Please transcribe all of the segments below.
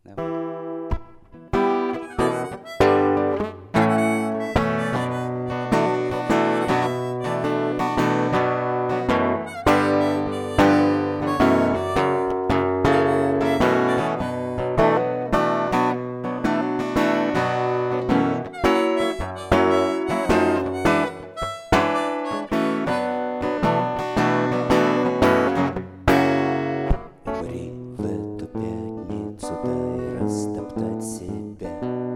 Давай. Умри в эту пятницу, дай растоптать себя.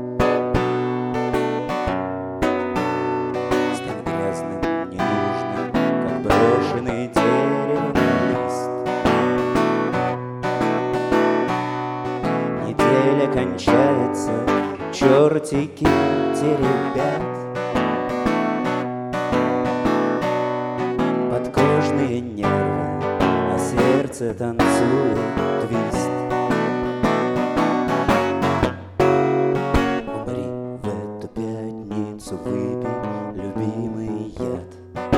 Стань грязным, ненужным, как брошенный деревом лист. Неделя кончается, чертики теребят подкожные нервы, а сердце танцует твист. Умри в эту пятницу, выпей любимый яд.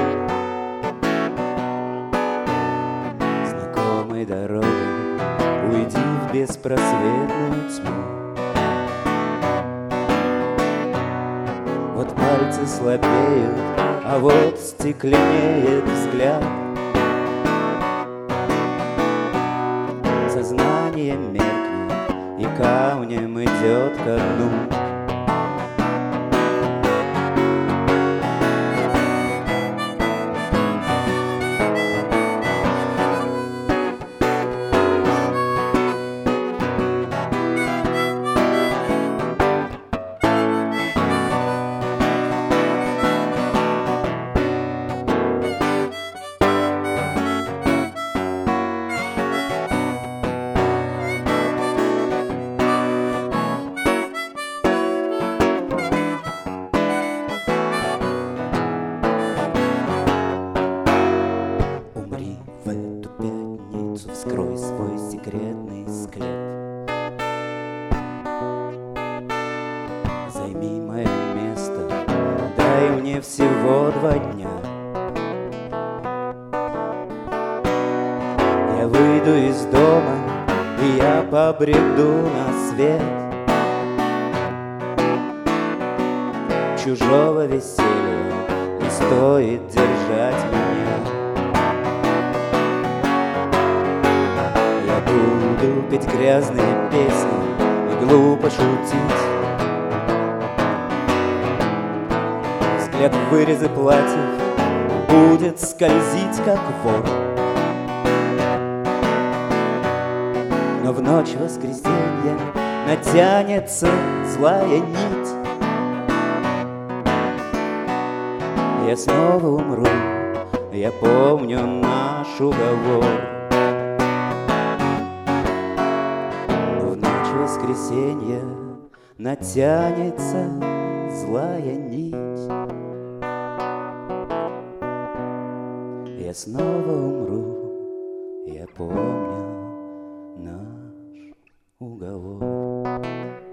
Знакомой дорогой уйди в беспросветную тьму. Вот пальцы слабеют, а вот стекленеет взгляд. Сознание меркнет и камнем идет ко дну. Умри в эту пятницу, вскрой свой секретный склеп. Займи мое место, дай мне всего 2 дня. Я выйду из дома, и я побреду на свет. Чужого веселья не стоит держать меня. Я буду петь грязные песни и глупо шутить. Взгляд в вырезы платьев будет скользить, как вор. Но в ночь воскресенья натянется злая нить. Я снова умру, я помню наш уговор. В ночь воскресенья натянется злая нить. Я снова умру, я помню наш уговор.